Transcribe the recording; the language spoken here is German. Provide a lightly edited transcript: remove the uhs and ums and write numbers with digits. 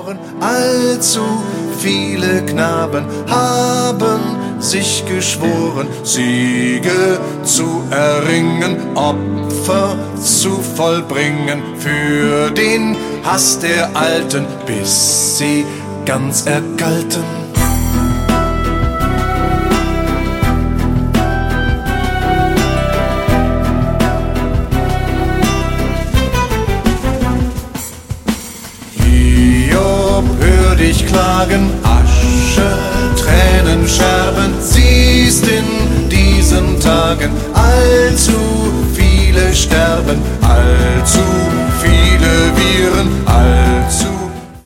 geboren. Allzu viele Knaben haben sich geschworen, Siege zu erringen, Opfer zu vollbringen für den Hass der Alten, bis sie ganz erkalten.